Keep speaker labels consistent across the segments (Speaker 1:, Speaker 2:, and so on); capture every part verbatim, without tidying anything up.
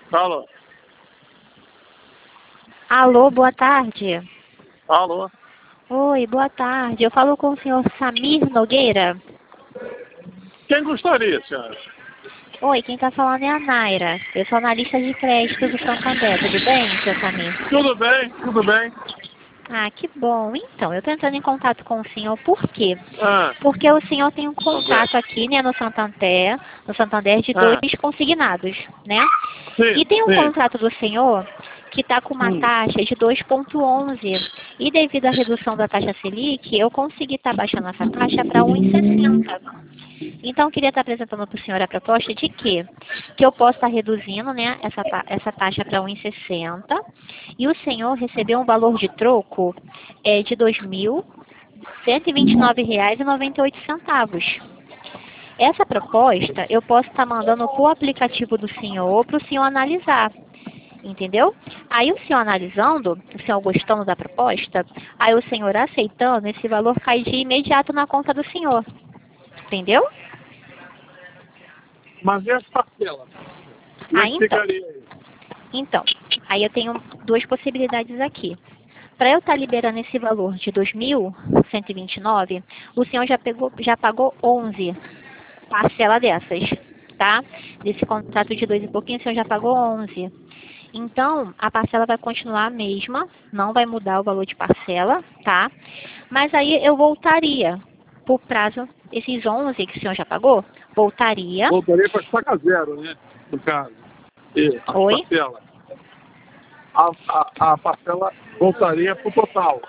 Speaker 1: Alô?
Speaker 2: Alô, boa tarde.
Speaker 1: Alô?
Speaker 2: Oi, boa tarde. Eu falo com o senhor Samir Nogueira.
Speaker 1: Quem gostaria, senhora?
Speaker 2: Oi, quem tá falando é a Naira. Eu sou analista de crédito do Santander. Tudo bem, senhor Samir?
Speaker 1: Tudo bem, tudo bem.
Speaker 2: Ah, que bom. Então, eu tô entrando em contato com o senhor por quê?
Speaker 1: Ah,
Speaker 2: Porque o senhor tem um
Speaker 1: tudo bem.
Speaker 2: contrato aqui, né, no Santander, no Santander de dois
Speaker 1: Ah,
Speaker 2: consignados, né?
Speaker 1: sim,
Speaker 2: E tem um
Speaker 1: sim.
Speaker 2: contrato do senhor que está com uma
Speaker 1: Hum.
Speaker 2: taxa de dois vírgula onze. E devido à redução da taxa Selic, eu consegui estar baixando essa taxa para um vírgula sessenta. Então, eu queria estar apresentando para o senhor a proposta de quê? Que eu posso estar reduzindo, né, essa, ta- essa taxa para um vírgula sessenta e o senhor recebeu um valor de troco é, de dois mil cento e vinte e nove reais e noventa e oito centavos. Essa proposta eu posso estar mandando para o aplicativo do senhor para o senhor analisar. Entendeu? Aí o senhor analisando, o senhor gostando da proposta, aí o senhor aceitando, esse valor cai de imediato na conta do senhor. Entendeu?
Speaker 1: Mas e as parcelas? Como
Speaker 2: Ah,
Speaker 1: é que
Speaker 2: então.
Speaker 1: ficaria aí?
Speaker 2: Então, aí eu tenho duas possibilidades aqui. Para eu estar liberando esse valor de dois mil cento e vinte e nove, o senhor já, pegou, já pagou onze parcelas dessas, tá? Desse contrato de dois e pouquinho, o senhor já pagou onze. Então, a parcela vai continuar a mesma, não vai mudar o valor de parcela, tá? Mas aí eu voltaria por prazo, esses onze que o senhor já pagou, voltaria.
Speaker 1: Voltaria para estaca zero, né? No caso. E as
Speaker 2: Oi?
Speaker 1: parcelas. A, a, a parcela voltaria para o total.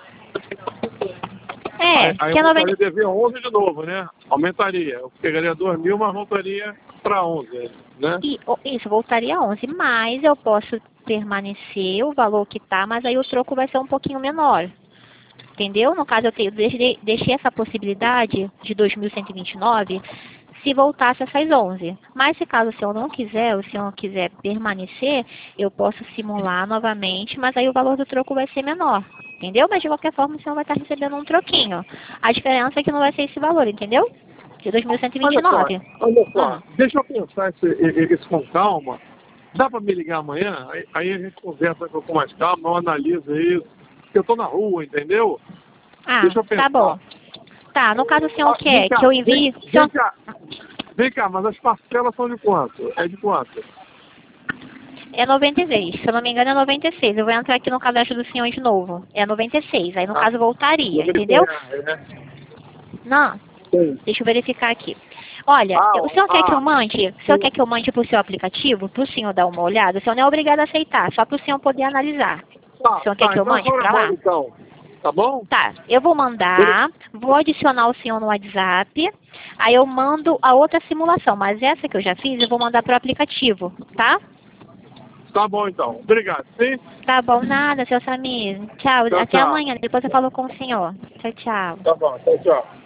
Speaker 2: É,
Speaker 1: Aí, aí
Speaker 2: que
Speaker 1: eu
Speaker 2: é
Speaker 1: voltaria
Speaker 2: noventa.
Speaker 1: a dever onze de novo, né? Aumentaria. Eu pegaria dois mil, mas voltaria para onze, né?
Speaker 2: E, o- isso, voltaria a onze, mas eu posso permanecer o valor que tá, mas aí o troco vai ser um pouquinho menor. Entendeu? No caso, eu tenho, deixei, deixei essa possibilidade de dois mil cento e vinte e nove se voltasse essas onze. Mas se caso o senhor não quiser, o senhor quiser permanecer, eu posso simular novamente, mas aí o valor do troco vai ser menor. Entendeu? Mas de qualquer forma o senhor vai estar recebendo um troquinho. A diferença é que não vai ser esse valor, entendeu? De dois mil cento e vinte e
Speaker 1: Olha só,
Speaker 2: nove.
Speaker 1: olha
Speaker 2: Hum.
Speaker 1: só. Deixa eu pensar isso, isso com calma. Dá para me ligar amanhã? Aí, aí a gente conversa com mais calma, eu analiso isso. Porque eu estou na rua, entendeu?
Speaker 2: Ah,
Speaker 1: Deixa eu
Speaker 2: tá
Speaker 1: pensar.
Speaker 2: bom. Tá, no caso o senhor
Speaker 1: Ah, vem
Speaker 2: quer que
Speaker 1: cá,
Speaker 2: eu
Speaker 1: vem,
Speaker 2: envie... o
Speaker 1: vem
Speaker 2: senhor-
Speaker 1: cá. Vem cá, mas as parcelas são de quanto? É de quanto?
Speaker 2: É noventa e seis, se eu não me engano é noventa e seis. Eu vou entrar aqui no cadastro do senhor de novo. É noventa e seis, aí no
Speaker 1: Ah,
Speaker 2: caso voltaria,
Speaker 1: noventa
Speaker 2: entendeu?
Speaker 1: reais, né?
Speaker 2: Não,
Speaker 1: Sim.
Speaker 2: deixa eu verificar aqui. Olha,
Speaker 1: Ah,
Speaker 2: o senhor quer que eu
Speaker 1: ah,
Speaker 2: mande? O senhor quer que eu mande pro seu aplicativo, pro senhor dar uma olhada? O senhor não é obrigado a aceitar, só pro senhor poder analisar. O
Speaker 1: tá,
Speaker 2: senhor quer
Speaker 1: tá,
Speaker 2: que eu
Speaker 1: então
Speaker 2: mande
Speaker 1: só
Speaker 2: pra lá?
Speaker 1: manda então. Tá bom?
Speaker 2: Tá, eu vou mandar, vou adicionar o senhor no WhatsApp, aí eu mando a outra simulação, mas essa que eu já fiz eu vou mandar pro aplicativo, tá?
Speaker 1: Tá bom então. Obrigado, sim?
Speaker 2: Tá bom, nada, seu Samir. Tchau,
Speaker 1: Tchau,
Speaker 2: até
Speaker 1: tchau.
Speaker 2: amanhã. Depois eu falo com o senhor. Tchau, tchau.
Speaker 1: Tá bom, tchau, tchau.